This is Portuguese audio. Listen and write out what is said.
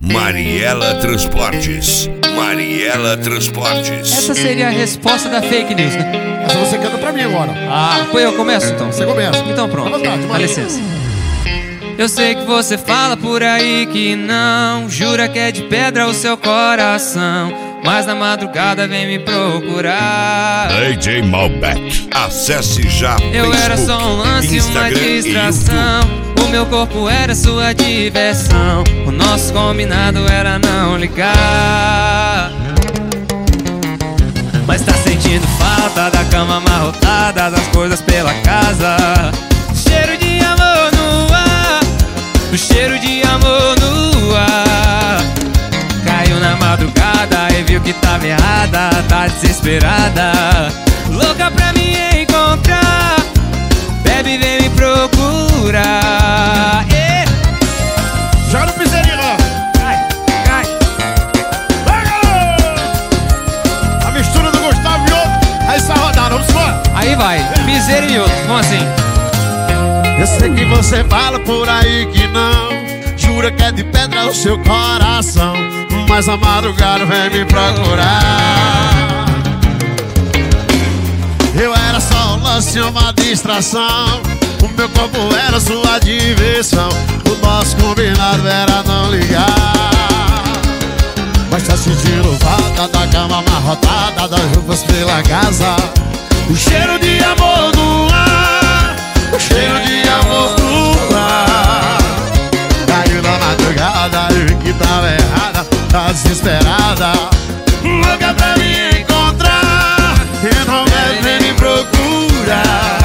Mariela Transportes. Mariela Transportes. Essa seria a resposta da fake news, né? Essa você canta pra mim agora. Ah, foi eu começo então? Você começa. Então pronto, À vontade, dá licença. Eu sei que você fala por aí que não, jura que é de pedra o seu coração, mas na madrugada vem me procurar. AJ Malbec. Acesse já Eu era só um lance, uma distração. O meu corpo era sua diversão. O nosso combinado era não ligar. Mas tá sentindo falta da cama amarrotada, das coisas pela casa. Cheiro de amor no ar, o cheiro de amor no ar. Caiu na madrugada e viu que tava errada, tá desesperada, louca pra me encontrar. Bebe, vem me procurar. Joga no piseirinho, ó. Cai, cai. Vai, garoto! A mistura do Gustavo e outro. Aí sai rodada, vamos embora. Aí vai, piseiro e outro, como assim? Eu sei que você fala por aí que não, jura que é de pedra o seu coração, mas a madrugada vem me procurar. Eu era só um lance, uma distração. O meu corpo era sua diversão. O nosso combinado era não ligar. Mas tá sentindo falta da cama amarrotada, das roupas pela casa. O cheiro de amor no ar, o cheiro de amor no ar. Caiu na madrugada e que tava errada, tá desesperada, louca pra me encontrar. E não deve me procurar.